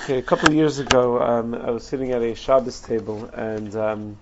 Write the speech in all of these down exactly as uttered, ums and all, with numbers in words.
Okay, a couple of years ago, um, I was sitting at a Shabbos table and um,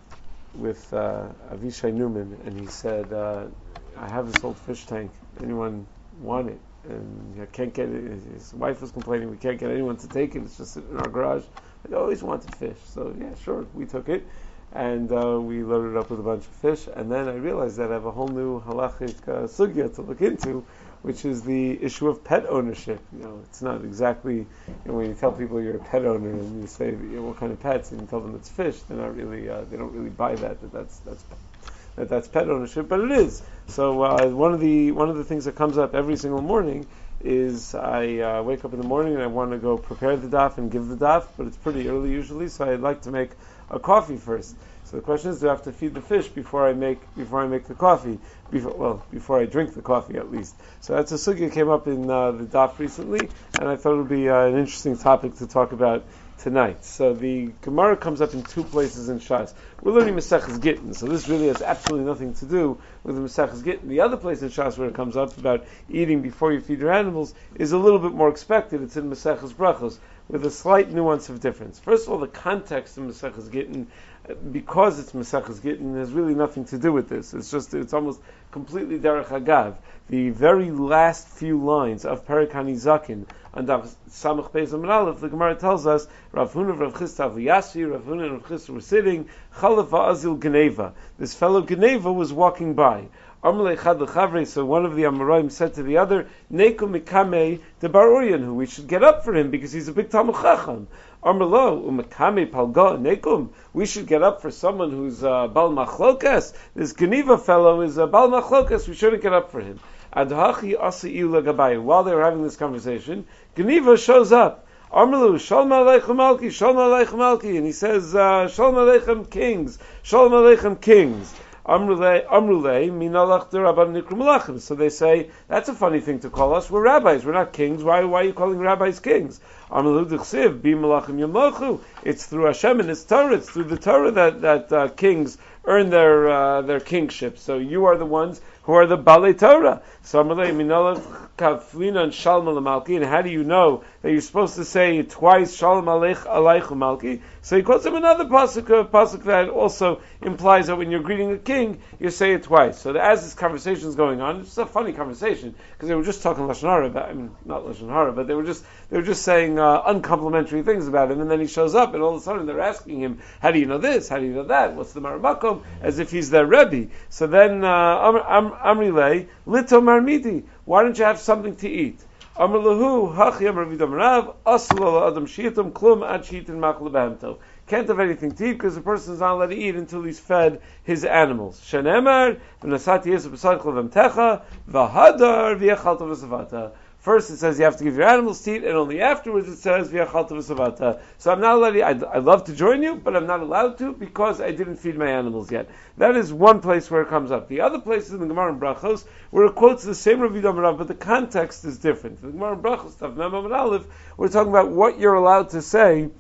with uh, Avishai Newman, and he said, uh, "I have this old fish tank. Anyone want it?" And I can't get it. His wife was complaining, "We can't get anyone to take it. It's just in our garage." I always wanted fish, so yeah, sure, we took it, and uh, we loaded it up with a bunch of fish. And then I realized that I have a whole new halachic uh, sugya to look into, which is the issue of pet ownership. You know, it's not exactly, you know, when you tell people you're a pet owner and you say, you know, what kind of pets, and you tell them it's fish, they're not really, uh, they don't really buy that, that that's, that's, that that's pet ownership, but it is. So, uh, one of the, one of the things that comes up every single morning is I uh, wake up in the morning and I want to go prepare the daf and give the daf, but it's pretty early usually, so I'd like to make a coffee first. So the question is, do I have to feed the fish before I make before I make the coffee? Before, well, before I drink the coffee at least. So that's a sugya that came up in uh, the daf recently, and I thought it would be uh, an interesting topic to talk about tonight. So the Gemara comes up in two places in Shas. We're learning Maseches Gittin, so this really has absolutely nothing to do with the Maseches Gittin. The other place in Shas where it comes up about eating before you feed your animals is a little bit more expected. It's in Maseches Brachos, with a slight nuance of difference. First of all, the context of Maseches Gittin, because it's Maseches Gittin, has really nothing to do with this. It's just, it's almost completely derech hagav. The very last few lines of Perek Hanizakin on Daf Samach Beis Amud Aleph, the Gemara tells us, Rav Huna, Rav Chisda, V'Yasi, Rav Huna and Rav Chisda were sitting, Chalav Azil Geneva. This fellow Geneva was walking by. Amalei Chad L'Chavre, so one of the Amoraim said to the other, Neko Mikame de Bar Uryanhu, we should get up for him because he's a big Talmud Chacham. Amrlo Umakame Palga Nekum, we should get up for someone who's uh, Bal Machlokas. This Geneva fellow is a uh, Bal Machlokas, we shouldn't get up for him. Adhachi Asaiu Lagabai. While they were having this conversation, Geneva shows up. Amrlu Shalom Aleichem Malki, Shalom Aleichem Malki, and he says, uh, Shalom Aleichem Kings, Shalom Aleichem Kings. Amrulei, Amrulei, Minalach de Rabban Nikru Malachim. So they say, that's a funny thing to call us. We're rabbis, we're not kings. Why, why are you calling rabbis kings? Amrulu D'chsiv, Bi Malachim Yamochu. It's through Hashem and His Torah. It's through the Torah that, that uh, kings earn their uh, their kingship. So you are the ones who are the Balei Torah. So Amrulei, Minalach Kaflina and Shalom Malamalki. And how do you know that you're supposed to say twice Shalom Aleich Aleichem Malki? So he quotes him another pasuk, a pasuk that also implies that when you're greeting a king, you say it twice. So as this conversation is going on, it's a funny conversation because they were just talking lashon hara about, I mean, not lashon hara, but they were just they were just saying uh, uncomplimentary things about him. And then he shows up, and all of a sudden they're asking him, "How do you know this? How do you know that? What's the maramakom?" As if he's their rebbe. So then uh, Amri Lei Lito Marmidi, why don't you have something to eat? Amr lahu hachi amr vidam rav asla adam shiitum klum ad shiitin machal behemto. Can't have anything to eat because the person is not allowed to eat until he's fed his animals. Shenemar v'nasati yisrael b'sadchol v'mtecha v'hadar v'yachalta v'savata. First it says you have to give your animals to eat, and only afterwards it says v'yachalta v'savata. So I'm not allowed to, I, I love to join you, but I'm not allowed to because I didn't feed my animals yet. That is one place where it comes up. The other place is in the Gemara in Brachos, where it quotes the same Rav Yidam Rav, but the context is different. The Gemara in Brachos, Tav Mem Amud Aleph, we're talking about what you're allowed to say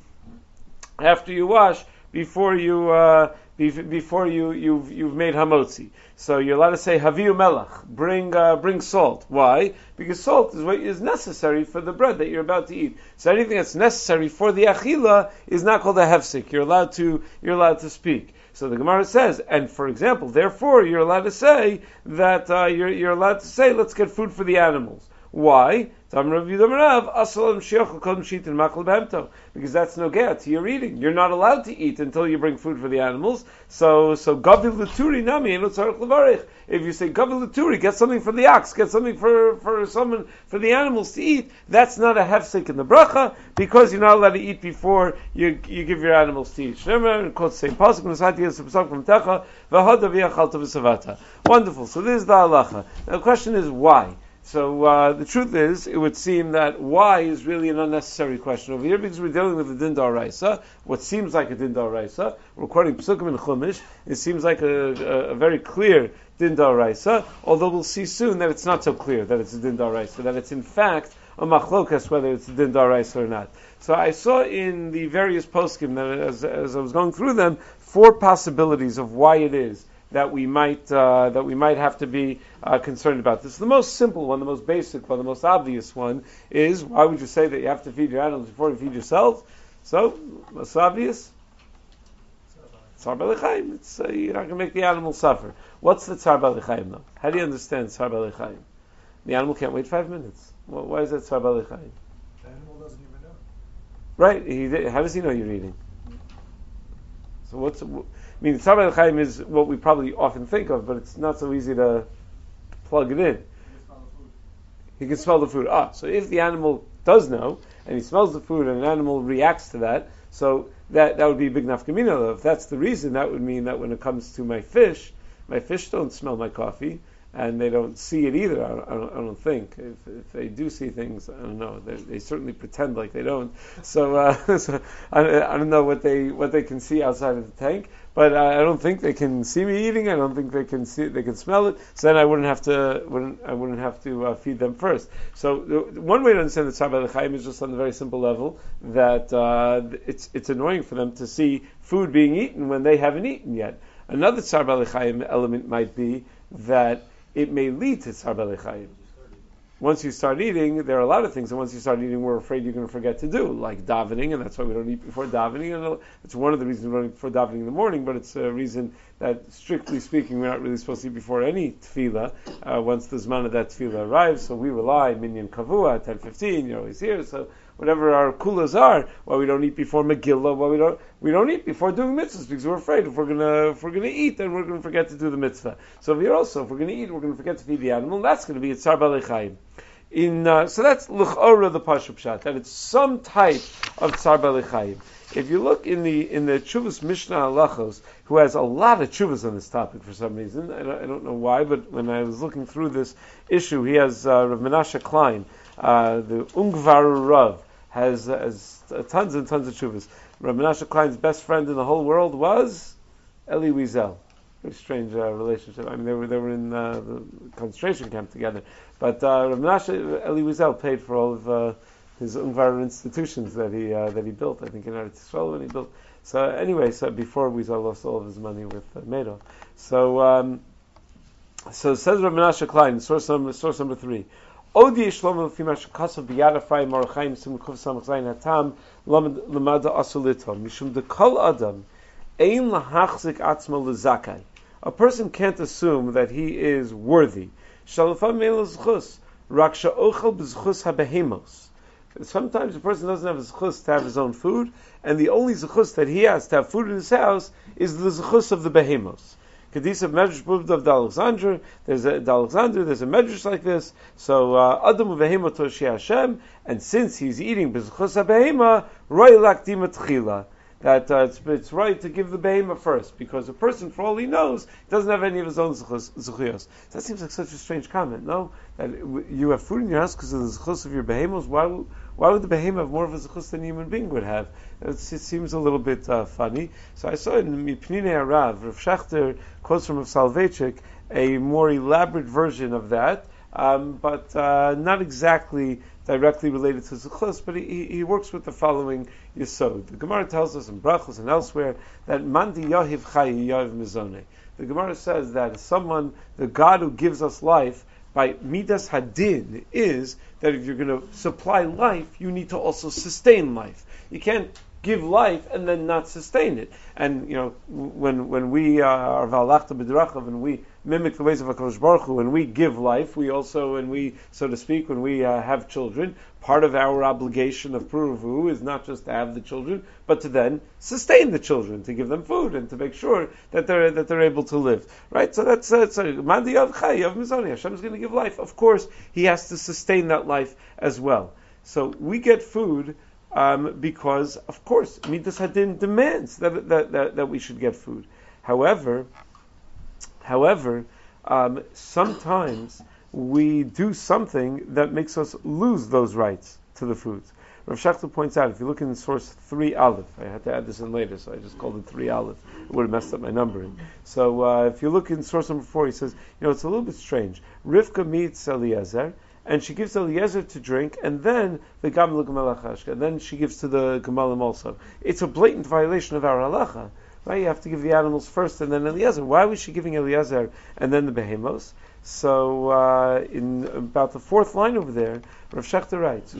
after you wash, before you uh, before you you've you've made hamotzi. So you're allowed to say haviu melach, bring uh, bring salt. Why? Because salt is what is necessary for the bread that you're about to eat. So anything that's necessary for the achila is not called a hefsek. You're allowed to you're allowed to speak. So the Gemara says, and for example, therefore you're allowed to say that uh, you're you're allowed to say, let's get food for the animals. Why? Because that's nogea to your eating. You're not allowed to eat until you bring food for the animals. So, so gavil l'turi nami eno tzarich levarich. If you say gavil l'turi, get something for the ox, get something for for someone for the animals to eat. That's not a hefsek in the bracha because you're not allowed to eat before you you give your animals to eat. Shneimar quotes the same pasuk n'sati yisrael b'sadchol v'mtecha v'hada v'yachalta v'savata. Wonderful. So this is the halacha. Now the question is why. So uh, the truth is, it would seem that why is really an unnecessary question over here because we're dealing with a din d'oraisa, what seems like a din d'oraisa. We're quoting Psukim in Chumash. It seems like a, a, a very clear din d'oraisa, although we'll see soon that it's not so clear that it's a din d'oraisa, that it's in fact a machlokas whether it's a din d'oraisa or not. So I saw in the various poskim that as, as I was going through them, four possibilities of why it is that we might uh, that we might have to be uh, concerned about. This is the most simple one, the most basic one, the most obvious one is, why would you say that you have to feed your animals before you feed yourself? So, most obvious, Tzar B'Lechaim. It's uh, you're not going to make the animal suffer. What's the Tzar B'Lechaim though? How do you understand Tzar B'Lechaim? The animal can't wait five minutes. Well, why is that Tzar B'Lechaim? The animal doesn't even know. Right? He, how does he know you're eating? So what's? I mean, Tzar B'Lechaim is what we probably often think of, but it's not so easy to plug it in. He can smell the food. Ah, so if the animal does know, and he smells the food, and an animal reacts to that, so that that would be a big nafkamina. If that's the reason, that would mean that when it comes to my fish, my fish don't smell my coffee, and they don't see it either. I don't, I don't, I don't think. If, if they do see things, I don't know. They, they certainly pretend like they don't. So, uh, so I, I don't know what they what they can see outside of the tank. But I, I don't think they can see me eating. I don't think they can see they can smell it. So then I wouldn't have to wouldn't I wouldn't have to uh, feed them first. So the, one way to understand the Tzar B'Lechaim is just on the very simple level that uh, it's it's annoying for them to see food being eaten when they haven't eaten yet. Another Tzar B'Lechaim element might be that it may lead to Tzar B'Lechaim. Once you start eating, there are a lot of things, and once you start eating, we're afraid you're going to forget to do, like davening, and that's why we don't eat before davening, and it's one of the reasons we don't eat before davening in the morning, but it's a reason that, strictly speaking, we're not really supposed to eat before any tefillah, uh, once the zman of that tefillah arrives, so we rely, minyan kavua, ten fifteen, you're always here, so whatever our kulas are, why we don't eat before Megillah, why we don't we don't eat before doing mitzvahs, because we're afraid if we're gonna if we're gonna eat, then we're gonna forget to do the mitzvah. So here also, if we're gonna eat, we're gonna forget to feed the animal, that's gonna be a Tzar B'Lechaim. In uh, so that's l'chora the pashup pshat, that it's some type of Tzar B'Lechaim. If you look in the in the Chuvas Mishnah Halachos, who has a lot of chuvas on this topic for some reason, I don't, I don't know why, but when I was looking through this issue, he has uh, Rav Menashe Klein, uh, the Ungvaru Rav, has, has uh, tons and tons of chuvas. Rav Menashe Klein's best friend in the whole world was Eli Wiesel. Very strange uh, relationship. I mean, they were they were in uh, the concentration camp together. But uh, Rav Menashe, Eli Wiesel paid for all of uh, his Ungvar institutions that he uh, that he built. I think in Eretz Yisrael when he built. So anyway, so before Wiesel lost all of his money with uh, Medo. So um, so says Rav Menashe Klein, source number source number three. Odi Shlomo Fimash Kasav Biyada Fray Marchaim Simukov Samachzayin Hatam Lamada Asulito Mishum de Kol Adam Ein Lahachzik Atzma Lezakai. A person can't assume that he is worthy. Shalafam Meil Zchus Raksha Ochel B'Zchus HaBehemos. Sometimes a person doesn't have a zchus to have his own food, and the only zchus that he has to have food in his house is the zchus of the behemos. Kedisa Medrash Buvda of the Alexander. There's a the Alexander. There's a Medrash like this. So Adam Behema Toshi Hashem, and since he's eating b'zchus habehema, Roy Lakdima Tchila. That uh, it's, it's right to give the behema first, because a person, for all he knows, doesn't have any of his own zechuyos. That seems like such a strange comment, no? That you have food in your house because of the zechus of your behemos. Why, why would the behema have more of a zechus than a human being would have? It's, it seems a little bit uh, funny. So I saw in Mipnei Harav, Rav Schachter quotes from Rav Soloveitchik a more elaborate version of that, um, but uh, not exactly directly related to zechus, but he, he works with the following yesod. The Gemara tells us in Brachos and elsewhere that mandi yahiv chayi yahiv mizone. The Gemara says that someone, the God who gives us life, by midas hadin, is that if you're going to supply life, you need to also sustain life. You can't give life and then not sustain it. And you know, when when we uh, are valachta b'drachav and we mimic the ways of HaKadosh Baruch Hu, when we give life, we also, when we, so to speak, when we uh, have children, part of our obligation of Puruvu is not just to have the children, but to then sustain the children, to give them food and to make sure that they're that they're able to live. Right? So that's uh, so Mandi Yav Chai Yav Mizoni. Hashem is going to give life. Of course, He has to sustain that life as well. So we get food. Um, because, of course, Midas Hadin demands that, that, that, that we should get food. However, however, um, sometimes we do something that makes us lose those rights to the foods. Rav Schachter points out, if you look in source three Aleph, I had to add this in later, so I just called it three Aleph. It would have messed up my numbering. So uh, if you look in source number four, he says, you know, it's a little bit strange. Rivka meets Eliezer, and she gives Eliezer to drink, and then the Gamla Gamal Achashka, and then she gives to the Gemalim also. It's a blatant violation of our halacha, right? You have to give the animals first and then Eliezer. Why was she giving Eliezer and then the behemos? So uh, in about the fourth line over there, Rav Shechter writes,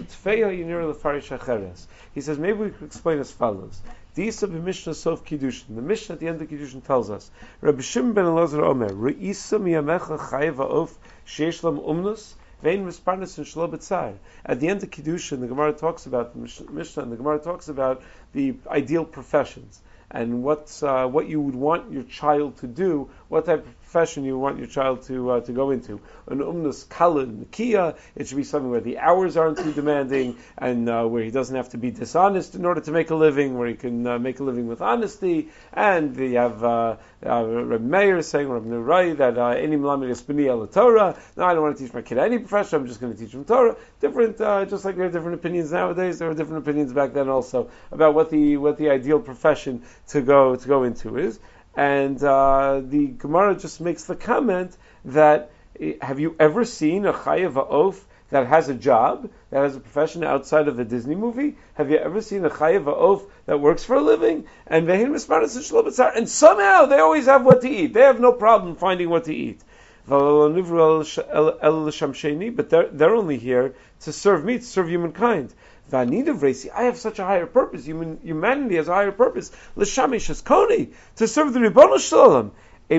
he says, maybe we could explain as follows. The Isa b'Mishnah Sof Kiddushin. The Mishnah at the end of Kiddushin tells us, Rabbi Shimon ben Elazar Omer, Re'isa miyamecha chayev ha'of sheyesh lam umnus, vein misparnas and shlo b'tzar. At the end of Kiddushin, the Gemara talks about, the Mishnah, and the Gemara talks about the ideal professions and what uh, what you would want your child to do, what type of profession you want your child to uh, to go into. An umnus kala nikia, it should be something where the hours aren't too demanding, and uh, where he doesn't have to be dishonest in order to make a living, where he can uh, make a living with honesty. And you have uh, uh, Reb Meir saying, Reb Nurai, that any melamed is b'ni el Torah. No, I don't want to teach my kid any profession. I'm just going to teach him Torah. Different, uh, just like there are different opinions nowadays, there were different opinions back then also about what the what the ideal profession to go to go into is. And uh, the Gemara just makes the comment that, have you ever seen a chayev ha'of that has a job, that has a profession outside of a Disney movie? Have you ever seen a chayev ha'of that works for a living? And vehin misparas and shlo b'tzar, and somehow they always have what to eat. They have no problem finding what to eat. But they're, they're only here to serve me, to serve humankind. I have such a higher purpose. Human, humanity has a higher purpose. L'shamish koni, to serve the Ribono Shel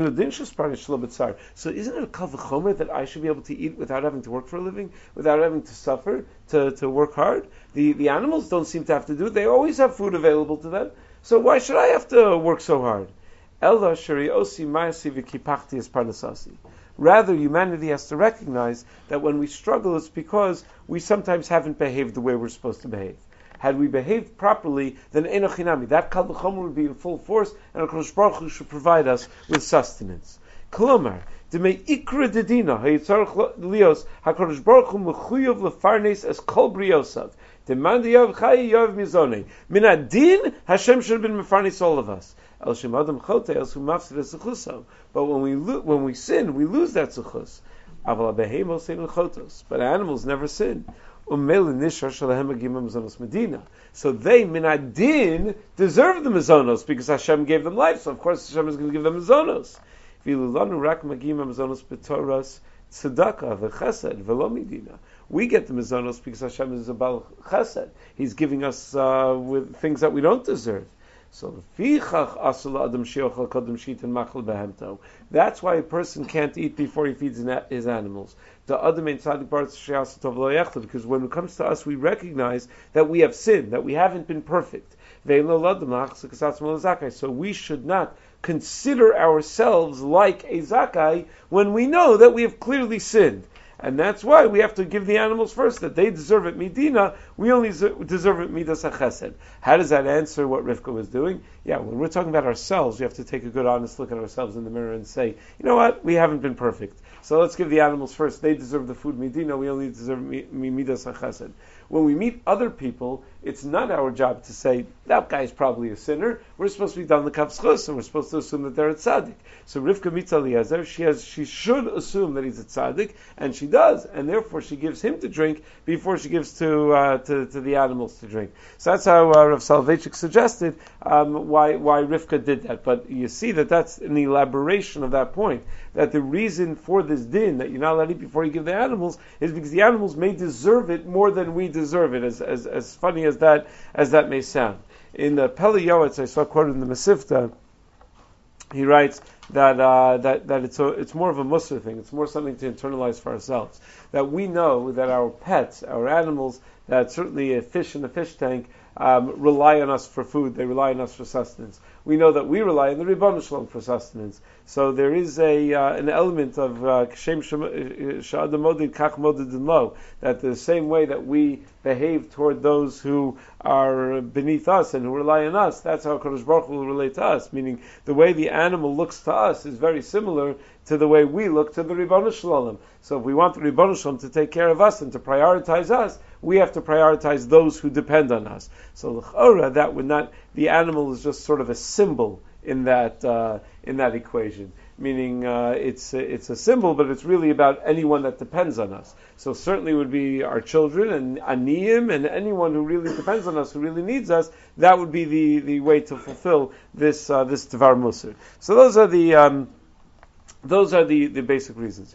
Olam. So isn't it a kal v'chomer that I should be able to eat without having to work for a living, without having to suffer, to, to work hard? The the animals don't seem to have to do it. They always have food available to them. So why should I have to work so hard? Ella shari osi ma'asi v'kipachti es parnasasi. Rather, humanity has to recognize that when we struggle, it's because we sometimes haven't behaved the way we're supposed to behave. Had we behaved properly, then enochinami, that kal v'chomer would be in full force, and HaKadosh Baruch Hu should provide us with sustenance. Kolomar, demei ikra dedina, hayitzarech lios, HaKadosh Baruch Hu mechuyav lefarnes as kol briosav. Demand yav chayi yav mizone. Min adin, Hashem should have been mefarnes all of us. But when we lo- when we sin, we lose that zuchus. But animals never sin. So they, minadin, deserve the mazonos because Hashem gave them life. So of course Hashem is going to give them mazonos. We get the mazonos because Hashem is about chesed. He's giving us uh, with things that we don't deserve. So that's why a person can't eat before he feeds his animals. Because when it comes to us, we recognize that we have sinned, that we haven't been perfect. So we should not consider ourselves like a zakai when we know that we have clearly sinned. And that's why we have to give the animals first, that they deserve it midina, we only deserve it midas hachesed. How does that answer what Rivka was doing? Yeah, when we're talking about ourselves, we have to take a good honest look at ourselves in the mirror and say, you know what, we haven't been perfect. So let's give the animals first, they deserve the food midina, we only deserve midas hachesed. When we meet other people, it's not our job to say, that guy is probably a sinner. We're supposed to be done the kavschus, and we're supposed to assume that they're a tzaddik. So Rivka meets Eliezer, she has, she should assume that he's a tzaddik, and she does, and therefore she gives him to drink before she gives to uh, to, to the animals to drink. So that's how uh, Rav Soloveitchik suggested um, why why Rivka did that. But you see that that's an elaboration of that point, that the reason for this din, that you're not allowed to eat before you give the animals, is because the animals may deserve it more than we deserve it, as as, as funny as that as that may sound. In the Pele Yoetz, I saw quoted in the Masifta, he writes that uh, that that it's a, it's more of a musar thing. It's more something to internalize for ourselves. That we know that our pets, our animals, that certainly a fish in a fish tank um, rely on us for food. They rely on us for sustenance. We know that we rely on the Ribono Shel Olam for sustenance. So there is a uh, an element of Kshem Sha'adam Modid Kach Modid Lo, that the same way that we behave toward those who are beneath us and who rely on us, that's how Kadosh Baruch Hu will relate to us. Meaning the way the animal looks to us is very similar to the way we look to the Ribono Shel Olam. So if we want the Ribono Shel Olam to take care of us and to prioritize us, we have to prioritize those who depend on us. So l'chora, that would not, the animal is just sort of a symbol in that uh, in that equation. meaning uh, it's a, it's a symbol, but it's really about anyone that depends on us. So certainly would be our children and aniyim and anyone who really depends on us, who really needs us. That would be the, the way to fulfill this uh, this Devar Musar. So those are the um, those are the, the basic reasons.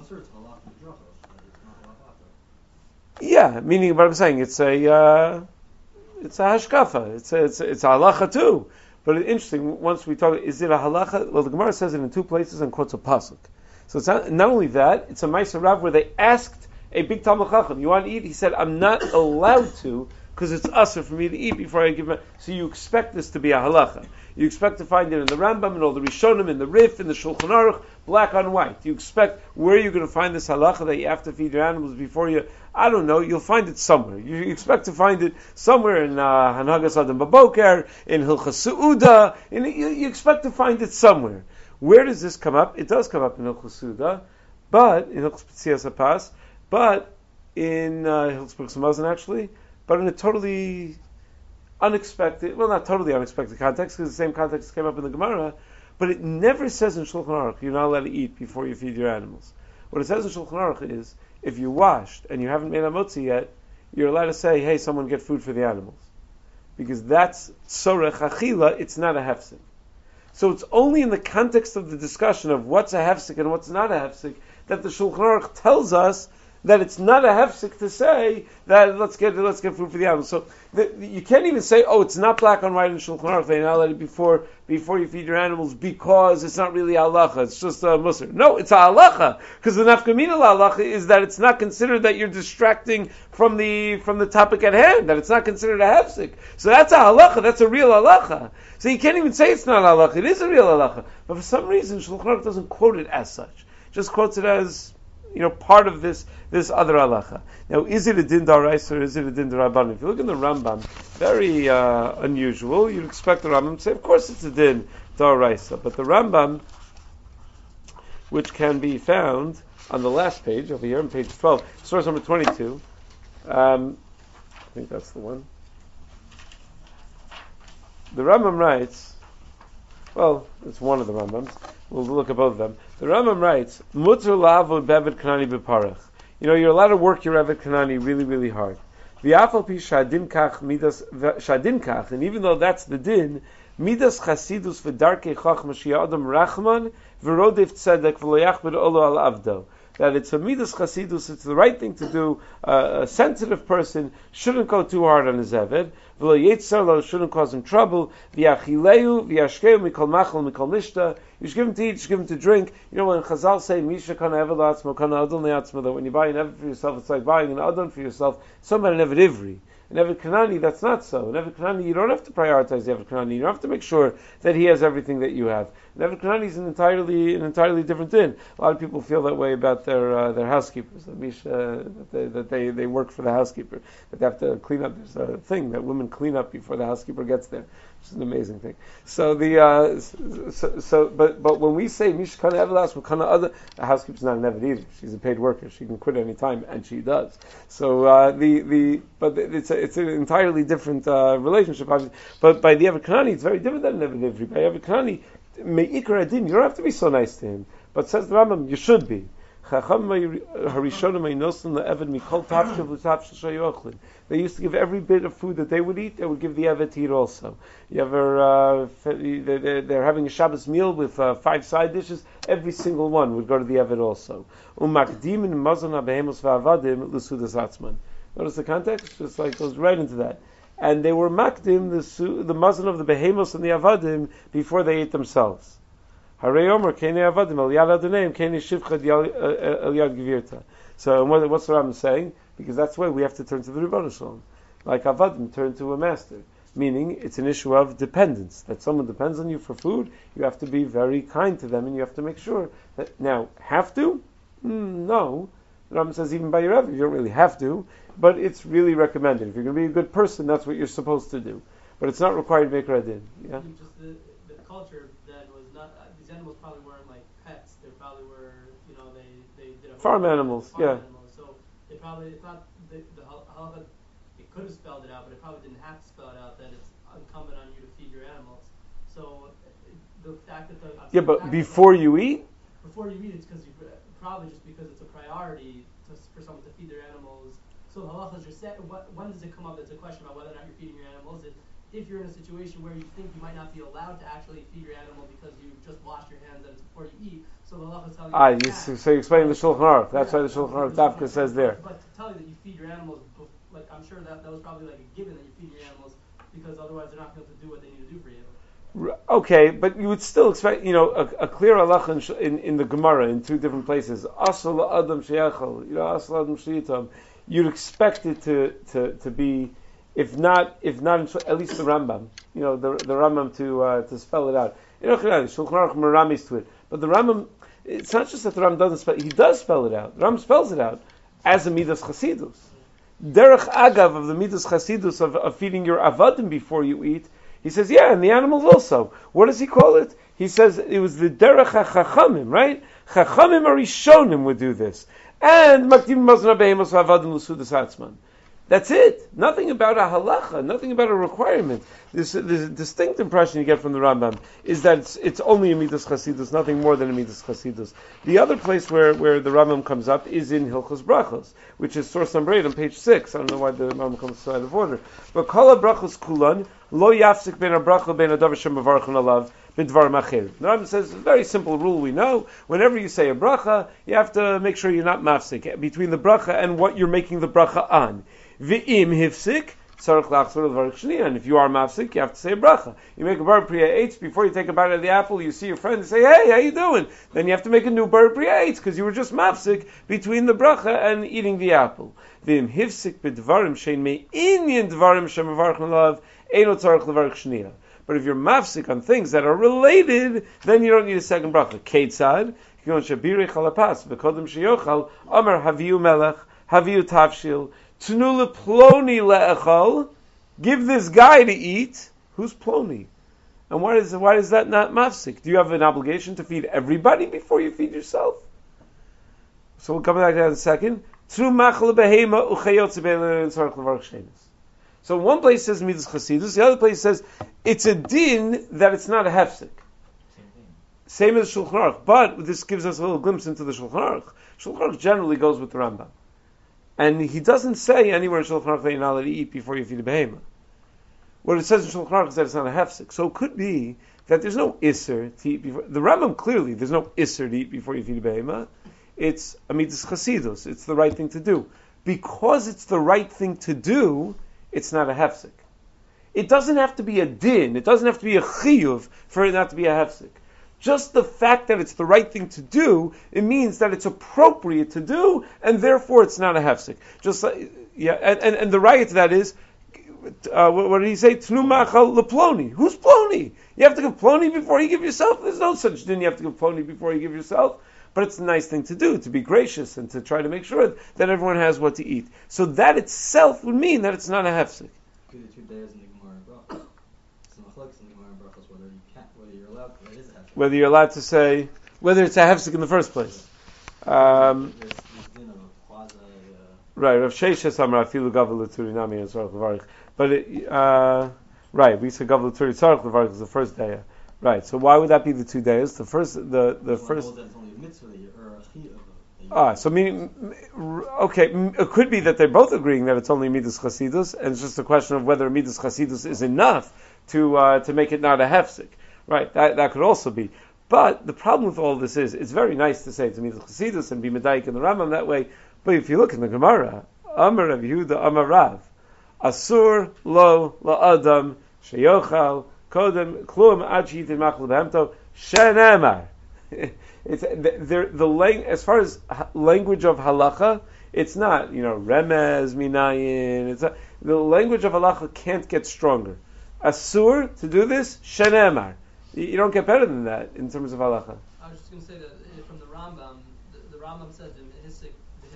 Yeah, meaning what I'm saying, it's a uh, it's a hashkafa, it's a, it's a, it's a halacha too. But it's interesting, once we talk, is it a halacha? Well, the Gemara says it in two places and quotes a pasuk. So it's not, not only that, it's a Ma'aser Rav where they asked a big Talmud Chacham, you want to eat? He said, I'm not allowed to, because it's usher for me to eat before I give my... So you expect this to be a halacha. You expect to find it in the Rambam and all the Rishonim, in the Rif, in the Shulchan Aruch, black on white. You expect, where are you going to find this halacha that you have to feed your animals before you... I don't know, you'll find it somewhere. You expect to find it somewhere in uh, Hanhagas Adam Baboker, in Hilchas Su'uda, in, you, you expect to find it somewhere. Where does this come up? It does come up in Hilchas Su'uda, but, in Hilchas Petzias HaPas, but in uh, Hilchas Brooks Mazon actually, but in a totally unexpected, well not totally unexpected context, because the same context came up in the Gemara, but it never says in Shulchan Aruch, you're not allowed to eat before you feed your animals. What it says in Shulchan Aruch is, if you washed and you haven't made a motzi yet, you're allowed to say, hey, someone get food for the animals. Because that's tzorech achila, it's not a hefsek. So it's only in the context of the discussion of what's a hefsek and what's not a hefsek that the Shulchan Aruch tells us that it's not a hefsek to say that let's get let's get food for the animals. So the, you can't even say, oh, it's not black on white in Shulchan Aruch, you're not allowed it before before you feed your animals because it's not really halacha, it's just a musar. No, it's a halacha, because the nafkamina halacha is that it's not considered that you're distracting from the from the topic at hand, that it's not considered a hefsek. So that's a halacha, that's a real halacha. So you can't even say it's not halacha, it is a real halacha. But for some reason, Shulchan Aruch doesn't quote it as such, just quotes it as, you know, part of this this other halacha. Now, is it a din daraisa or is it a din darabban? If you look in the Rambam, very uh, unusual. You'd expect the Rambam to say, of course it's a din daraisa. But the Rambam, which can be found on the last page, over here on page twelve, source number twenty-two, um, I think that's the one. The Rambam writes, well, it's one of the Rambams. We'll look at both of them. The Rambam writes, Mutter la'avod be'eved kanani b'parach. You know, you're allowed to work your eved kanani really, really hard. V'afal pi shadin kach midas shadin kach, and even though that's the din, midas chasidus v'darkei chachma she'adam rachman v'rodev tzedek v'lo yachbed olo al avdo. That it's a midas chasidus, it's the right thing to do. Uh, a sensitive person shouldn't go too hard on his eved. V'lo yetzar lo, shouldn't cause him trouble. V'yachileu v'yashkeu mikol machal mikol nishta. You should give him to eat, you should give him to drink. You know, when Chazal say, Misha kana eved la'atzma, kana adon le'atzma, that when you buy an eved for yourself, it's like buying an adon for yourself. Somebody an eved ivri. An eved kanani, that's not so. An eved kanani, you don't have to prioritize the eved kanani. You don't have to make sure that he has everything that you have. An eved kanani is an entirely, an entirely different thing. A lot of people feel that way about their uh, their housekeepers. That, Misha, that, they, that they, they work for the housekeeper. That they have to clean up. There's a thing that women clean up before the housekeeper gets there. Which is an amazing thing. So the, uh, so, so, but, but when we say Misha kana eved kana other, the housekeeper's not an eved either. She's a paid worker. She can quit any time, and she does. So uh, the the but it's a, it's an entirely different uh, relationship. But by the eved kanani, it's very different than an eved ivri. By eved kanani, me'ikar adin, you don't have to be so nice to him. But says the Rambam, you should be. They used to give every bit of food that they would eat, they would give the Evet to eat also. You ever, uh, they're having a Shabbos meal with uh, five side dishes, every single one would go to the Evet also. Notice the context? Just like goes right into that. And they were makdim, the, the muzzle of the behemos and the avadim, before they ate themselves. So what, what's the Rambam saying? Because that's why we have to turn to the Ribono Shalom. Like avadim, turn to a master. Meaning, it's an issue of dependence. That someone depends on you for food, you have to be very kind to them, and you have to make sure that, now, have to? Mm, no. The Rambam says even by your Rebbe, you don't really have to, but it's really recommended. If you're going to be a good person, that's what you're supposed to do. But it's not required to make radin. Yeah? Just the, the culture then was not, uh, these animals probably weren't like pets. They probably were, you know, they, they did a farm animals, farm yeah. Animals. So they probably, it's not, the, the halacha, it could have spelled it out, but it probably didn't have to spell it out that it's incumbent on you to feed your animals. So the fact that the I'm Yeah, saying the but fact before that you eat? before you eat, it's because you probably just because it's a priority to, for someone to feed their animals. So the halacha is just set. What, when does it come up? It's a question about whether or not you're feeding your animals. It, if you're in a situation where you think you might not be allowed to actually feed your animal because you just washed your hands and it's before you eat, so the halacha is telling you Ah, you you, can. so you explain the Shulchan Aruch. That's Yeah, why the Shulchan Aruch the Shulchan Dafka Aruch. says there. But to tell you that you feed your animals, like I'm sure that that was probably like a given that you feed your animals because otherwise they're not going to do what they need to do for you. Okay, but you would still expect, you know, a, a clear halacha in, in, in the Gemara in two different places. Asal adam sheyachal, you know, asal adam sheyitam. You'd expect it to, to, to be, if not, if not, in, at least the Rambam, you know, the the Rambam to uh, to spell it out. You know, Shulchan Aruch meramis to it, but the Rambam, it's not just that the Rambam doesn't spell, he does spell it out. The Rambam spells it out as a midas chasidus. Derech agav of the midas chasidus of, of feeding your avadim before you eat. He says, yeah, and the animals also. What does he call it? He says it was the derech ha-chachamim, right? Chachamim arishonim would do this. And makdim mazna behemus ha'avadim l'sudas atzman. That's it. Nothing about a halacha, nothing about a requirement. This, this distinct impression you get from the Rambam is that it's, it's only a midas chasidus, nothing more than a midas chasidus. The other place where, where the Rambam comes up is in Hilchos Brachos, which is source number eight on page six. I don't know why the Rambam comes so out of order. But kol brachos kulan lo yafsik ben abracha ben adavar shemavarchon alav b'dvar machir. The Rambam says a very simple rule we know. Whenever you say a bracha, you have to make sure you're not mafsik between the bracha and what you're making the bracha on. V'im hifsik, tzarich lachzor l'varich shniya. And if you are mafsik, you have to say a bracha. You make a bar priya eitz before you take a bite of the apple. You see your friend and say, "Hey, how you doing?" Then you have to make a new bar priya eitz because you were just mafsik between the bracha and eating the apple. V'im hifsik b'dvarim shein me'inyan dvarim shemavarchon alav eino tzarich l'varich shniya. But if you're mafsik on things that are related, then you don't need a second bracha. Keitzad, kiyon shabirich halapas v'kodem sheyochal amar haviu melech haviu tavshil. Tnula ploni le'echol, give this guy to eat. Who's ploni? And why is why is that not mafsik? Do you have an obligation to feed everybody before you feed yourself? So we'll come back to that in a second. So one place says midas chasidus, the other place says it's a din that it's not a hefsek. Same as Shulchan Aruch, but this gives us a little glimpse into the Shulchan Aruch. Shulchan Aruch generally goes with the Rambam. And he doesn't say anywhere in Shulchan Aruch that you're not allowed to eat before you feed a behemoth. What it says in Shulchan Aruch is that it's not a hefsek. So it could be that there's no isser to eat before. The Rambam clearly, there's no isser to eat before you feed a behemoth. It's a mitzvah chasidus. It's the right thing to do. Because it's the right thing to do, it's not a hefsek. It doesn't have to be a din. It doesn't have to be a chiyuv for it not to be a hefsek. Just the fact that it's the right thing to do, it means that it's appropriate to do, and therefore it's not a hefsek. Just like, yeah, and, and, and the riot to that is, uh, what, what did he say? Tnu machal leploni. Who's ploni? You have to give ploni before you give yourself? There's no such thing you have to give ploni before you give yourself. But it's a nice thing to do, to be gracious and to try to make sure that everyone has what to eat. So that itself would mean that it's not a hefsek. Do the two days in the Gemara brachos. So machlokes in the Gemara brachos whether you can't, whether you're allowed, whether it is a hefsek. Whether you're allowed to say, whether it's a hefsek in the first place. Um, There's this din of a quasi. Uh, right, Rav Sheshes Amar afilu gavel l'turi nami and tzarich levarich. But it, uh, right, we said gavel l'turi tzarich levarich is the first day. Right, so why would that be the two days? The first, the the first. Ah, so meaning, okay, it could be that they're both agreeing that it's only midas chasidus, and it's just a question of whether midas chasidus is enough to uh, to make it not a hefsek. Right, that that could also be. But the problem with all this is, it's very nice to say it's midas chasidus and be medayik in the Rambam that way. But if you look in the Gemara, Amar Rav Yehuda Amar Rav, Asur lo la adam sheyochal kodem klum ad sheyitin machal behemto shenemar. It's the, the lang, as far as language of halacha, it's not, you know, remez minayin. It's a, the language of halacha can't get stronger. Asur to do this, shenemar. You, you don't get better than that in terms of halacha. I was just going to say that uh, from the Rambam, the, the Rambam says in Hisik,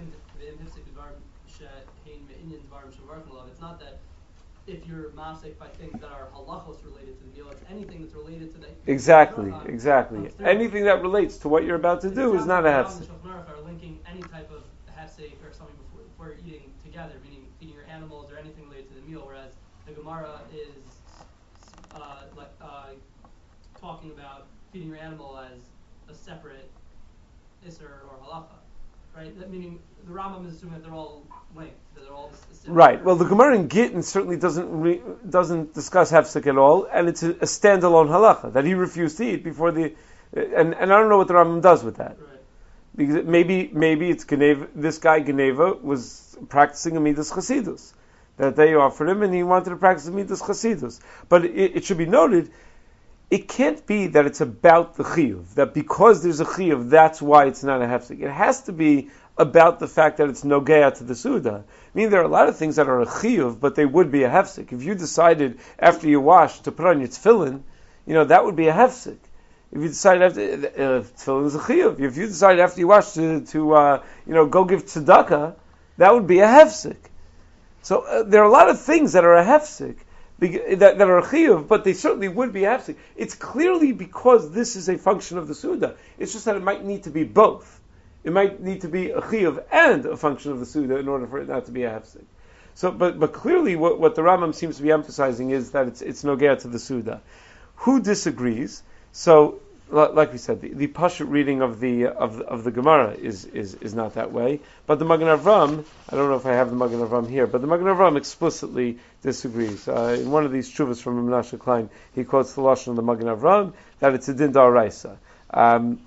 it's not that if you're mafsek by things that are halachos related to the meal, it's anything that's related to that. Exactly, exactly. Anything that relates to what you're about to do is not a hefsek. The are linking any type of hefsek or something before, before you're eating together, meaning feeding your animals or anything related to the meal, whereas the Gemara is uh, like uh, talking about feeding your animal as a separate Isser or Halacha, right? That meaning the Rambam is assuming that they're all linked, that they're all similar. Right. Well, the Gemara in Gittin certainly doesn't re, doesn't discuss hefsek at all, and it's a, a standalone halacha that he refused to eat before the, and and I don't know what the Rambam does with that. Right. Because maybe maybe it's Geneva. This guy Geneva was practicing a midas chasidus that they offered him, and he wanted to practice a midas chasidus. But it, it should be noted, it can't be that it's about the chiyuv, that because there's a chiyuv, that's why it's not a hefsek. It has to be about the fact that it's nogea to the suda. I mean, there are a lot of things that are a chiyuv, but they would be a hefsek. If you decided after you wash to put on your tefillin, you know, that would be a hefsek. If you decide after, uh, tefillin is a chiyuv. If you decide after you wash to, to uh, you know, go give tzedakah, that would be a hefsek. So uh, there are a lot of things that are a hefsek, that, that are a chiyuv, but they certainly would be a hefsek. It's clearly because this is a function of the suda. It's just that it might need to be both. It might need to be a chiyuv and a function of the suda in order for it not to be a hefsek. So, but but clearly, what, what the Rambam seems to be emphasizing is that it's it's nogea to the suda. Who disagrees? So, like we said, the, the pashut reading of the of the, of the Gemara is, is is not that way. But the Magen Avram, I don't know if I have the Magen Avram here, but the Magen Avram explicitly disagrees. Uh, in one of these shuvas from Menashe Klein, he quotes the lashon of the Magen Avram that it's a din d'oraisa. Um,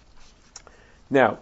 now.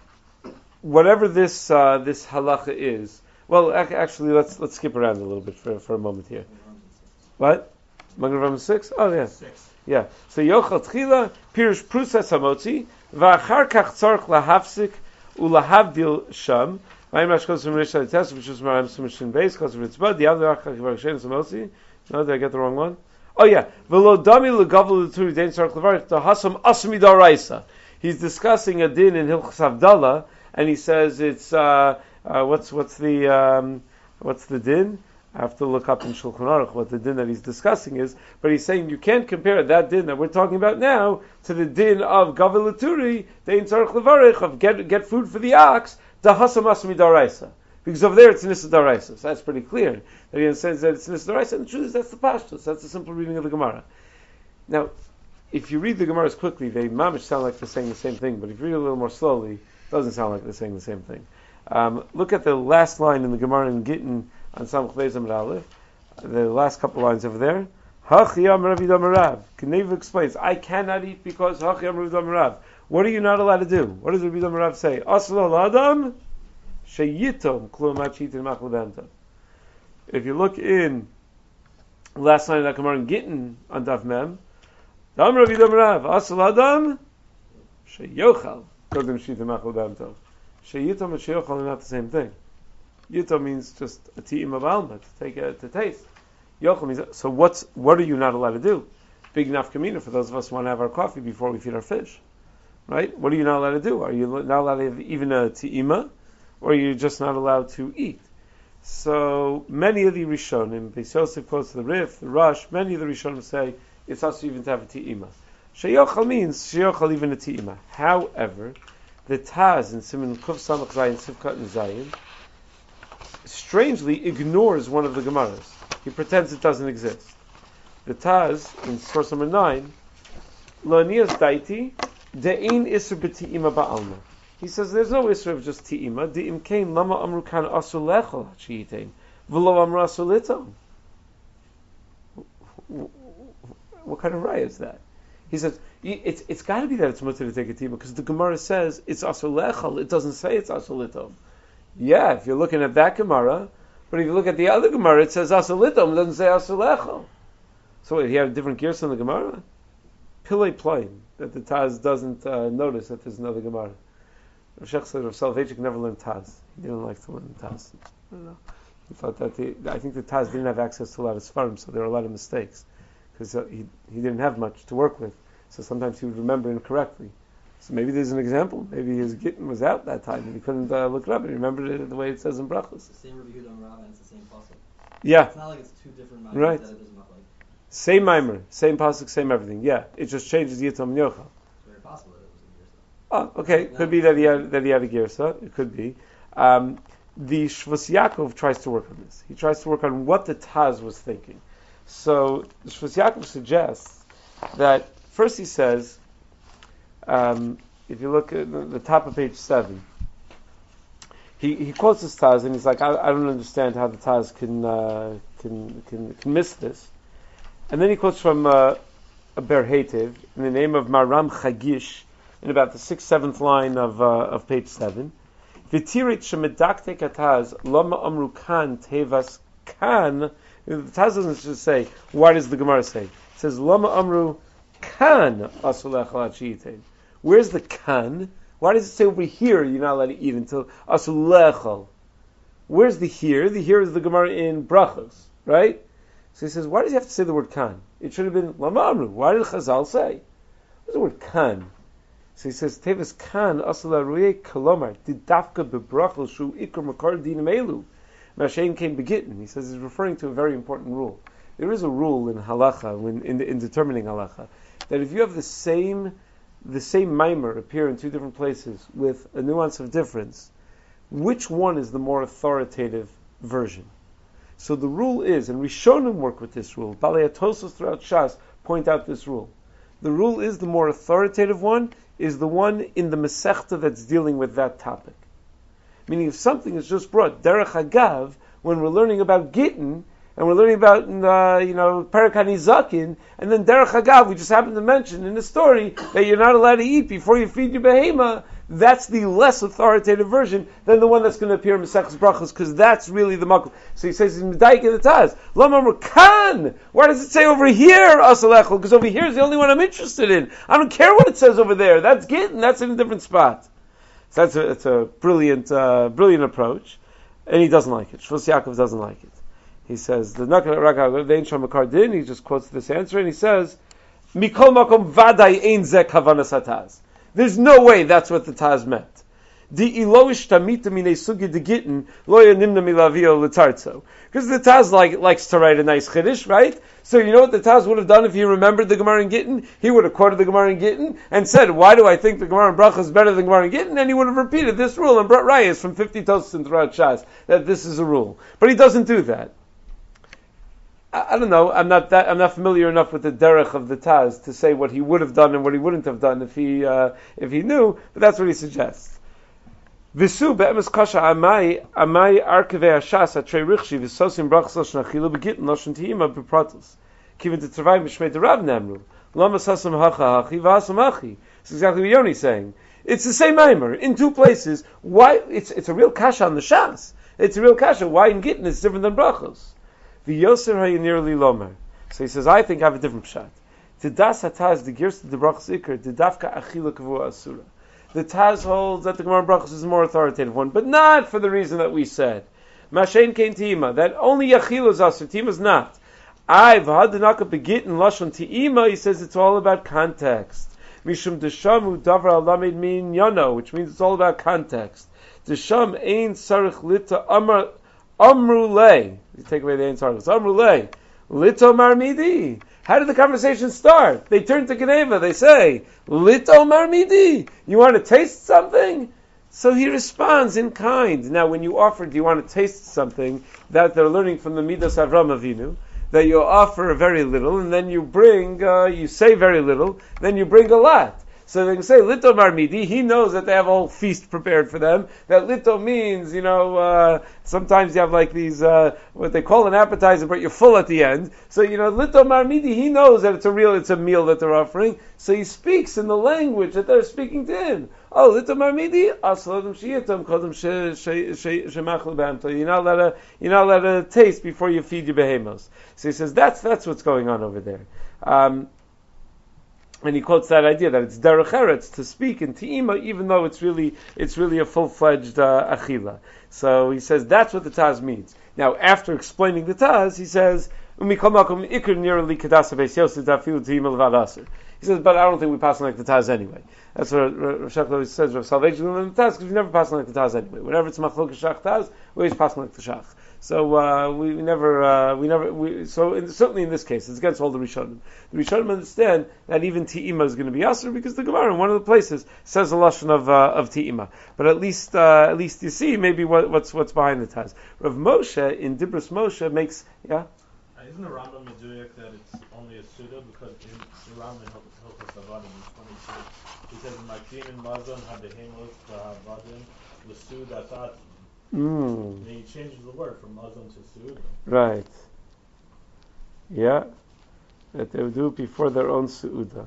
Whatever this uh, this halacha is, well, ac- actually, let's let's skip around a little bit for for a moment here. What? Magen Avram six? Oh, yeah, Six. yeah. So yochel tchila pirush prusas hamotzi va'achar kach tzarich lahafsik ulahavdil sham. Ma'im ashkos v'mrish ha'tes v'shus ma'im sumishin beis kos v'ritzbah the other achar kivarakshen hamotzi. No, did I get the wrong one? Oh yeah, v'lo dami legavul l'turi dein tzarich levarich tahasam asmi daraisa. He's discussing a din in Hilchos Havdalah. And he says it's uh, uh, what's what's the um, what's the din? I have to look up in Shulchan Aruch what the din that he's discussing is. But he's saying you can't compare that din that we're talking about now to the din of Gavel Laturi, Dein Tzarech Levarich, of get get food for the ox, the Hasam Asmi Daraisa. Because over there it's Nisa Daraisa. So that's pretty clear that he says that it's Nisa Daraisa. And the truth is that's the Pashtus. That's the simple reading of the Gemara. Now, if you read the Gemaras quickly, they mamish sound like they're saying the same thing. But if you read a little more slowly, doesn't sound like they're saying the same thing. Um, look at the last line in the Gemara in Gittin on Samach Beis Amud Aleph. The last couple lines over there. Hachiyam Rav Yidam Rav. Kneva explains, I cannot eat because Hachiyam Rav Yidam Rav. What are you not allowed to do? What does Rav Yidam Rav say? Asla Adam Sheyitom Klum Machitin Machlebenta. If you look in last line of the Gemara in Gittin on Daf Mem, Dam Rav Yidam Rav. Asla Adam Sheyochal. Sheyitom and sheyochal are not the same thing. Yitom means just a ti'im of alma, to take a, to taste. Yochal means, so what's, what are you not allowed to do? Big nafkamina for those of us who want to have our coffee before we feed our fish. Right? What are you not allowed to do? Are you not allowed to have even a ti'ima? Or are you just not allowed to eat? So, many of the Rishonim, Beis Yosef quotes the Rif, the Rush, many of the Rishonim say, it's also even to have a ti'ima. Sheyochal means sheyochal even a ti'ima. However, the Taz in Siman Kuf Samach Zayin Sivkat and Zayin strangely ignores one of the Gemaras. He pretends it doesn't exist. The Taz in source number nine, Lo Nias Daiti De'in Isser B'Ti'ima Ba'alma. He says there's no Isser of just Ti'ima. Di'im Kain Lama Amru Kan Asul Lechol Ha'Chiyitain V'lo Amru Asul Litom. What kind of raya is that? He says, it's it's got to be that it's mutter to take a tima, because the Gemara says it's asur lechal. It doesn't say it's asur litom. Yeah, if you're looking at that Gemara, but if you look at the other Gemara, it says asur litom. It doesn't say asur lechal. So wait, he had a different gears in the Gemara? Pillay plain, that the Taz doesn't uh, notice that there's another Gemara. Rav Shech said Rav Soloveitchik never learned Taz. He didn't like to learn Taz. I don't know. He thought that the, I think the Taz didn't have access to a lot of Sfarim, so there were a lot of mistakes. Because uh, he he didn't have much to work with, so sometimes he would remember incorrectly. So maybe there's an example. Maybe his Gittin was out that time and he couldn't uh, look it up and he remembered it the way it says in Brachos. It's the same Rabbi Yehuda Rav and it's the same pasuk. Yeah. It's not like it's two different mimers Right. that it doesn't look like. Same mimer, same pasuk, same everything. Yeah, it just changes Yitzam and Yochel. It's very possible that it was in Yersa. Oh, okay. Could be that he had that he had a girsa. It could be. Um, the Shvus Yaakov tries to work on this. He tries to work on what the Taz was thinking. So the Shvus Yaakov suggests that first he says, um, if you look at the, the top of page seven, he he quotes this Taz and he's like, I, I don't understand how the Taz can uh, can, can can miss this, and then he quotes from uh, a Ber Hetev in the name of Maram Chagish in about the sixth seventh line of uh, of page seven. V'tirit shemedaktek ataz lama amru kan tevas kan. The Taz doesn't just say, why does the Gemara say? It says lama amru kan asulech lachiyitein. Where's the kan? Why does it say over here you're not allowed to eat until asulechal? Where's the here? The here is the Gemara in Brachos, right? So he says, why does he have to say the word kan? It should have been lama amru. Why did Chazal say? What's the word kan? So he says, Tevis kan asala ruye kalomar didafka bebrachel shu ikar makar dinim elu. Mashain came begitten. He says he's referring to a very important rule. There is a rule in halacha, when in, in determining halacha, that if you have the same the same mimer appear in two different places with a nuance of difference, which one is the more authoritative version? So the rule is, and Rishonim work with this rule. Balei Atosos throughout Shas point out this rule. The rule is the more authoritative one is the one in the Masechta that's dealing with that topic. Meaning if something is just brought, Derech Hagav, when we're learning about Gittin, and we're learning about, uh, you know, Perek HaNizakin, and then Derech Hagav, we just happen to mention in the story that you're not allowed to eat before you feed your behema, that's the less authoritative version than the one that's going to appear in Masechtas Brachos, because that's really the makom. So he says in Medayik in the Taz, Lama Kan. Why does it say over here Asalechel? Because over here is the only one I'm interested in. I don't care what it says over there. That's Gittin. That's in a different spot. So that's a, it's a brilliant, uh, brilliant approach, and he doesn't like it. Shvus Yaakov doesn't like it. He says the Nakal Raka Vein Shamakar Din. He just quotes this answer, and he says, Mikol Makom Vaday Ein Ze Kavanas Hataz. There's no way that's what the Taz meant. Di iloish tamita mine sugi de gittin loya nimna milavio letarzo. Because the Taz like, likes to write a nice chiddush, right? So you know what the Taz would have done if he remembered the Gemara in Gittin? He would have quoted the Gemara in Gittin and said, why do I think the Gemara in Bracha is better than the Gemara in Gittin? And he would have repeated this rule and brought rayas from fifty Tosin throughout Shas that this is a rule. But he doesn't do that. I, I don't know. I'm not that. I'm not familiar enough with the derech of the Taz to say what he would have done and what he wouldn't have done if he uh, if he knew. But that's what he suggests. Visu be'emes kasha amai amai arkevei hashas atrei richshi v'sosim brachos lashon achilu begittin lashon tiyima bepratos kivin tetzavai mishmei derav nemru lama sasam hacha hachi v'asam hachi. It's exactly what Yoni's saying. It's the same mimer in two places. Why? It's it's a real kasha on the shas. It's a real kasha. Why in Gittin it's different than brachos? V'yoser hayinir li lomer. So he says, I think I have a different pshat. Tidas hataz the girs to the brachos ikar the dafka achila kavua asura. The Taz holds that the Gemara Brachos is the more authoritative one, but not for the reason that we said. Mashen kein tima, that only Yachil is asur, tima is not. I v'hadanaka begittin lashon ti'ima, he says it's all about context. Mishum deshamu davar alamed min yano, which means it's all about context. Desham ein sarich lita amr amru lei. You take away the ein sarich. Amru lei. Lito marmidi. How did the conversation start? They turn to Geneva. They say, Lito marmidi. You want to taste something? So he responds in kind. Now, when you offer, do you want to taste something that they're learning from the Midas Avram Avinu, that you offer very little, and then you bring, uh, you say very little, then you bring a lot. So they can say, Lito marmidi, he knows that they have a whole feast prepared for them. That Lito means, you know, uh, sometimes you have like these, uh, what they call an appetizer, but you're full at the end. So, you know, Lito marmidi, he knows that it's a real, it's a meal that they're offering. So he speaks in the language that they're speaking to him. Oh, Lito marmidi, asladum shiyatam, kodum shemachal b'amto. You're not allowed to, you're not allowed to taste before you feed your behemos. So he says, that's, that's what's going on over there. Um, And he quotes that idea that it's derech eretz to speak in ti'ima, even though it's really it's really a full-fledged uh, achila. So he says that's what the Taz means. Now, after explaining the Taz, he says, he says, but I don't think we pass like the Taz anyway. That's what Rav Shach says, Rav Salvation in the Taz, because we never pass like the Taz anyway. Whenever it's machlok shach Taz, we always pass like the shach. So uh, we, we never, uh, we never. We, so in, certainly in this case, it's against all the Rishonim. The Rishonim understand that even Ti'ima is going to be Asr because the Gemara in one of the places says a lashon of uh, of Ti'ima. But at least, uh, at least you see maybe what, what's what's behind the Taz. Rav Moshe in Dibros Moshe makes yeah. I isn't the Rambam Meduyak that it's only a Suda? Because in the Rambam Hilchos Avadim in twenty-two, he says, Makin and Mazon have the Hemos to have Vadim, the Suda Tat. Mm. And he changes the word from Mazon to Suda. Right. Yeah. That they would do it before their own Su'uda.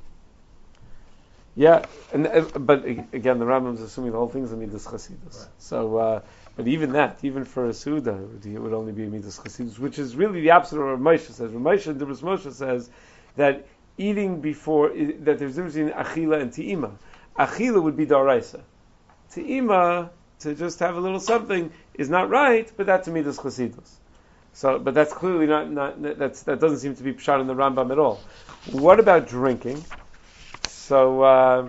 Yeah, and uh, but again, the Rambam's assuming the whole thing's a Midas Chasidus. Right. So, uh, but even that, even for a Suda, it would, it would only be a Midas Chasidus, which is really the opposite of what Moshe says. Moshe, Dibros Moshe says that eating before, that there's a difference between Achila and Te'ima. Achila would be Daraisa. Te'ima, to just have a little something, is not right, but that's a Midas Chasidus. So, but that's clearly not, not that's, that doesn't seem to be pshat in the Rambam at all. What about drinking? So, uh,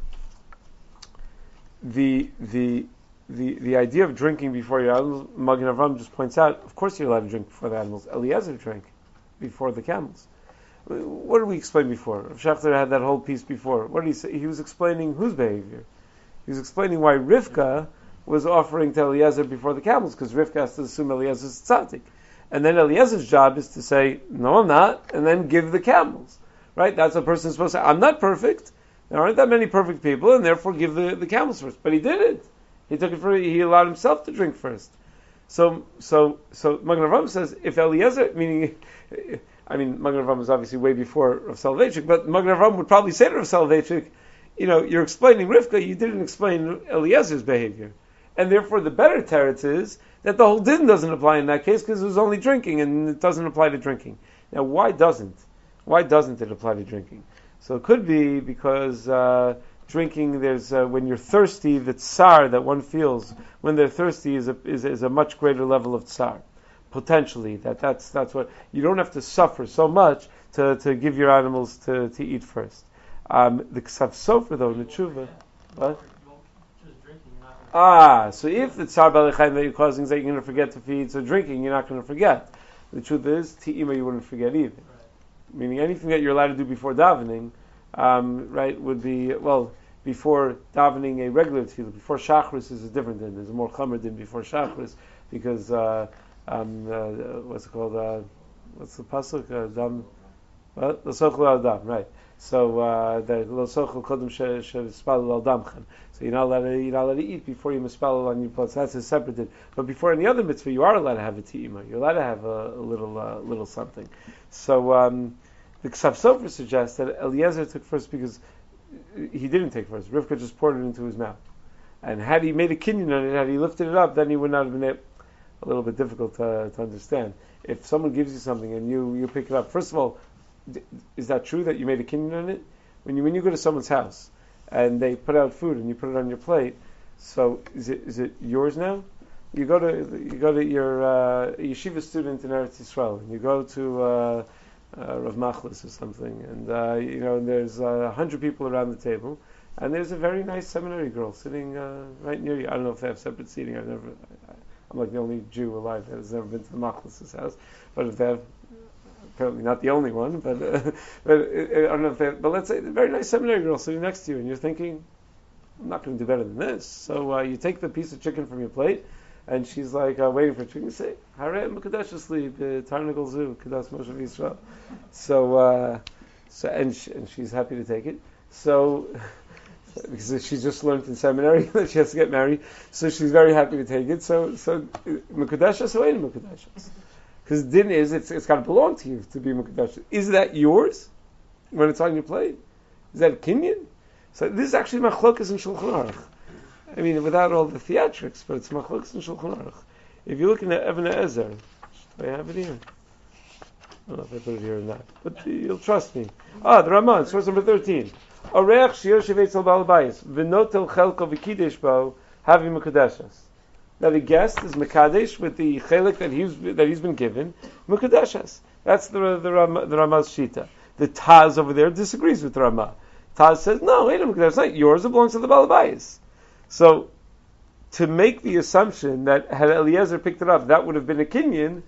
the, the, the, the idea of drinking before your animals, Magen Avram just points out, of course you're allowed to drink before the animals. Eliezer drank before the camels. What did we explain before? Rav Schachter had that whole piece before. What did he say? He was explaining whose behavior. He was explaining why Rivka was offering to Eliezer before the camels, because Rivka has to assume Eliezer's tzaddik. And then Eliezer's job is to say, no, I'm not, and then give the camels. Right? That's what a person is supposed to say. I'm not perfect. There aren't that many perfect people, and therefore give the, the camels first. But he did it. He took it for, he allowed himself to drink first. So, so, so Magen Avraham says, if Eliezer, meaning, I mean, Magen Avraham is obviously way before Rav Soloveitchik, but Magen Avraham would probably say to Rav Soloveitchik, you know, you're explaining Rivka, you didn't explain Eliezer's behavior. And therefore the better teretz is that the whole din doesn't apply in that case because it was only drinking and it doesn't apply to drinking. Now, why doesn't? Why doesn't it apply to drinking? So it could be because uh, drinking, there's uh, when you're thirsty, the tsar that one feels when they're thirsty is a, is, is a much greater level of tsar. Potentially, that that's that's what you don't have to suffer so much to, to give your animals to, to eat first. Um, the Ksav Sofer though, in the tshuva, what? Ah, so if the tsar balechayim that you're causing is that you're going to forget to feed, so drinking you're not going to forget. The truth is, ti'ima you wouldn't forget either. Right. Meaning anything that you're allowed to do before davening, um, right, would be, well, before davening a regular tefillah, before shachris is a different din. There's a more chamer din before shachris, because, uh, um, uh, what's it called, uh, what's the pasuk? Uh, dam, what? L'sochel al-dam, right. So, uh, the l'sochel kodem she'espalel al-damchan. So you're not allowed to, you're not allowed to eat before you mispalel on your pots. That's a separate din. But before any other mitzvah, you are allowed to have a ti'ima. You're allowed to have a, a little, uh, little something. So um, the Ksav Sofer suggests that Eliezer took first because he didn't take first. Rivka just poured it into his mouth. And had he made a kinyan on it, had he lifted it up, then he would not have been able, a little bit difficult to, to understand. If someone gives you something and you, you pick it up, first of all, is that true that you made a kinyan on it? When you when you go to someone's house and they put out food and you put it on your plate, so is it is it yours now? You go to you go to your uh, yeshiva student in Eretz Yisrael, and you go to uh, uh, Rav Machlis or something, and uh, you know and there's a uh, hundred people around the table, and there's a very nice seminary girl sitting uh, right near you. I don't know if they have separate seating. I've never. I, I'm like the only Jew alive that has never been to the Machlis' house, but if they have. Apparently not the only one, but uh, but uh, I don't know if they. But let's say a very nice seminary girl sitting next to you, and you're thinking, I'm not going to do better than this. So uh, you take the piece of chicken from your plate, and she's like uh, waiting for chicken. You say, "Harei Mekadesh asleep, Tarnagol Zu, Kedas Moshe Yisrael." So uh, so and she, and she's happy to take it. So because she just learned in seminary that she has to get married, so she's very happy to take it. So so Mekadesh so ain't Mekadesh. Because din is, it's, it's got to belong to you to be Mekadesh. Is that yours when it's on your plate? Is that a kinyan? So this is actually machlokas in Shulchan Aruch. I mean, without all the theatrics, but it's machlokas in Shulchan Aruch. If you look in the Even Ezer, do I have it here? I don't know if I put it here or not, but you'll trust me. Ah, the Ramah, source number thirteen. Oreach shiur shevetz al bal bayis v'notel chelko v'kidesh bo havi Mekadeshas. That a guest is Mekadesh with the chelik that he's that he's been given, Mekadeshas. That's the the, Ram, the Ramah's shita. The Taz over there disagrees with the Ramah. Taz says, no, wait a minute, that's not yours, it belongs to the Balabayas. So, to make the assumption that had Eliezer picked it up, that would have been a kinyan,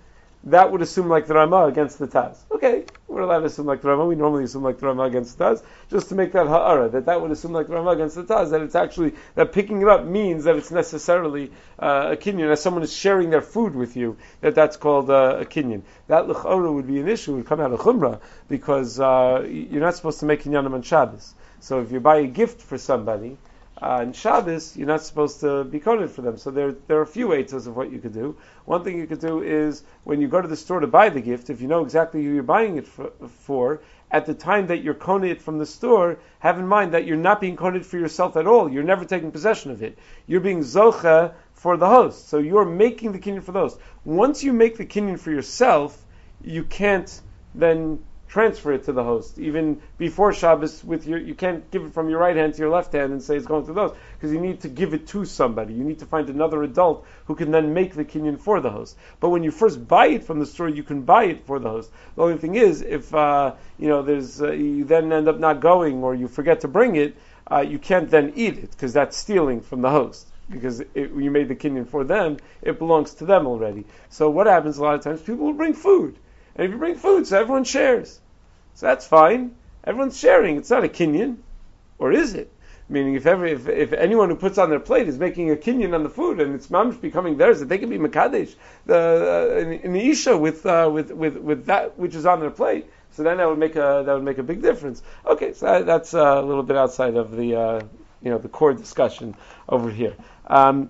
that would assume like the Rama against the Taz. Okay, we're allowed to assume like the Rama. We normally assume like the Rama against the Taz, just to make that ha'ara, that that would assume like the Rama against the Taz, that it's actually, that picking it up means that it's necessarily uh, a kinyan, as someone is sharing their food with you, that that's called uh, a kinyan. That l'chora would be an issue, would come out of Chumrah, because uh, you're not supposed to make kinyanim on Shabbos. So if you buy a gift for somebody, Uh, on Shabbos, you're not supposed to be coded for them. So there, there are a few ways of what you could do. One thing you could do is, when you go to the store to buy the gift, if you know exactly who you're buying it for, for at the time that you're coding it from the store, have in mind that you're not being coded for yourself at all. You're never taking possession of it. You're being zocha for the host. So you're making the kinyan for the host. Once you make the kinyan for yourself, you can't then transfer it to the host. Even before Shabbos, with your, you can't give it from your right hand to your left hand and say it's going to the host, because you need to give it to somebody. You need to find another adult who can then make the kinyan for the host. But when you first buy it from the store, you can buy it for the host. The only thing is, if uh, you know, there's uh, you then end up not going, or you forget to bring it, uh, you can't then eat it, because that's stealing from the host. Because it, when you made the kinyan for them, it belongs to them already. So what happens a lot of times? People will bring food. And if you bring food, so everyone shares. So that's fine. Everyone's sharing. It's not a kinyan. Or is it? Meaning if every, if, if anyone who puts on their plate is making a kinyan on the food and it's mamish becoming theirs, that they can be mekadesh the uh, in, in the isha with, uh, with with with that which is on their plate. So then that would make a that would make a big difference. Okay, so that, that's uh, a little bit outside of the uh, you know the core discussion over here. Um,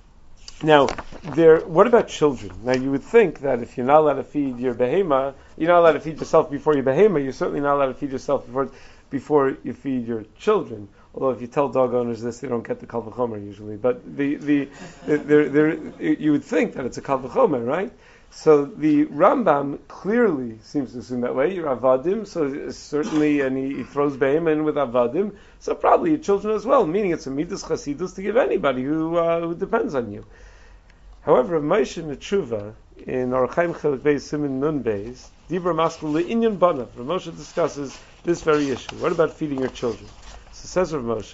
Now, there. What about children? Now, you would think that if you're not allowed to feed your behema, you're not allowed to feed yourself before your behema. You're certainly not allowed to feed yourself before before you feed your children. Although, if you tell dog owners this, they don't get the kal v'chomer usually. But the the, the there there you would think that it's a kal v'chomer, right? So the Rambam clearly seems to assume that way. You're avadim, so certainly, and he, he throws behema in with avadim. So probably your children as well. Meaning, it's a midas chasidus to give anybody who uh, who depends on you. However, Moshe Netshuva in Orchaim Chelik Beis Siman Nun Beis, Dibra Maskul Le'inyan Banav, Rav Moshe discusses this very issue. What about feeding your children? So says Rav Moshe,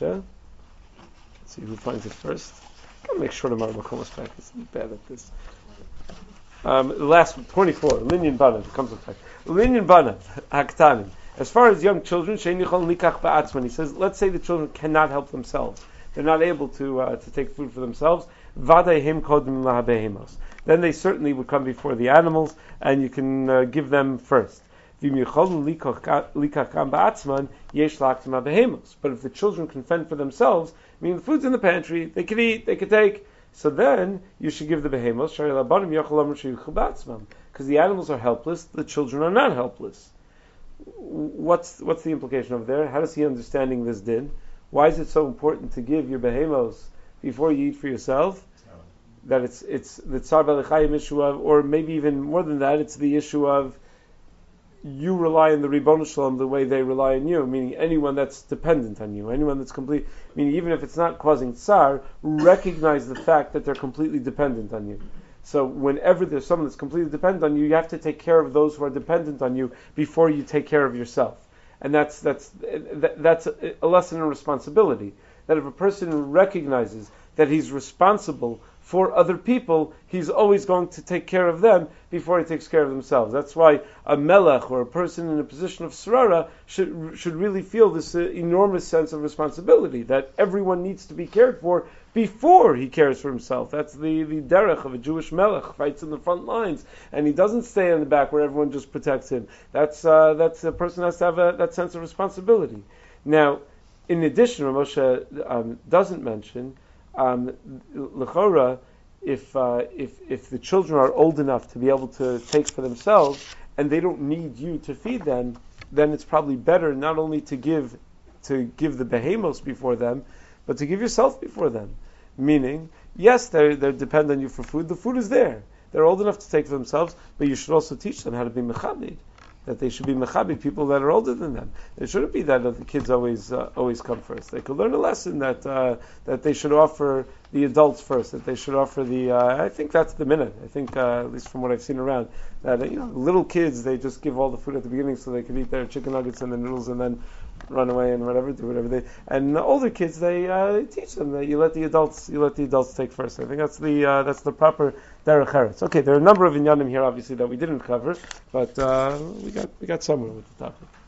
let's see who finds it first. Gotta make sure tomorrow Makomas back. It's bad at this. Um, the last one, twenty-four, Linyan Banav, comes with back. Linyan Banav, Haktanim. As far as young children, Shein Yichol Nikach Ba'atzman, he says, let's say the children cannot help themselves. They're not able to uh, to take food for themselves. Vadayhim kodim lahabehemos. Then they certainly would come before the animals, and you can uh, give them first. But if the children can fend for themselves, meaning the food's in the pantry, they can eat, they can take, so then you should give the behemos, because the animals are helpless, the children are not helpless. What's what's the implication over there? How does he understanding this din? Why is it so important to give your behemos before you eat for yourself? That it's it's the tsar balechayim issue of, or maybe even more than that, it's the issue of you rely on the Ribono Shalom the way they rely on you, meaning anyone that's dependent on you, anyone that's complete, meaning even if it's not causing tsar, recognize the fact that they're completely dependent on you. So whenever there's someone that's completely dependent on you, you have to take care of those who are dependent on you before you take care of yourself. And that's that's that's a lesson in responsibility. That if a person recognizes that he's responsible for other people, he's always going to take care of them before he takes care of themselves. That's why a melech or a person in a position of sarara should should really feel this uh, enormous sense of responsibility that everyone needs to be cared for before he cares for himself. That's the, the derech of a Jewish melech, fights in the front lines, and he doesn't stay in the back where everyone just protects him. That's uh, that's a person has to have a, that sense of responsibility. Now, in addition, Moshe um, doesn't mention um, l'chora, if uh, if if the children are old enough to be able to take for themselves and they don't need you to feed them, then it's probably better not only to give to give the behemos before them, but to give yourself before them. Meaning, yes, they they depend on you for food. The food is there. They're old enough to take for themselves, but you should also teach them how to be mechabed. That they should be mechabed people that are older than them. It shouldn't be that the kids always uh, always come first. They could learn a lesson that uh, that they should offer the adults first, that they should offer the, uh, I think that's the minute. I think, uh, at least from what I've seen around, that, uh, you know, little kids, they just give all the food at the beginning so they can eat their chicken nuggets and the noodles and then run away and whatever, do whatever they, and the older kids, they, uh, they teach them that you let the adults, you let the adults take first. I think that's the, uh, that's the proper derech eretz. Okay, there are a number of inyanim here, obviously, that we didn't cover, but, uh, we got, we got somewhere with the topic.